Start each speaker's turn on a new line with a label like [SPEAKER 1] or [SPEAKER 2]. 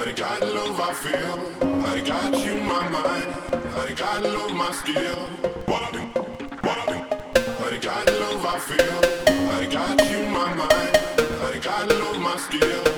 [SPEAKER 1] I got love I feel, I got you in my mind, I got love my skill. I got love I feel, I got you in my mind, I got love my skill.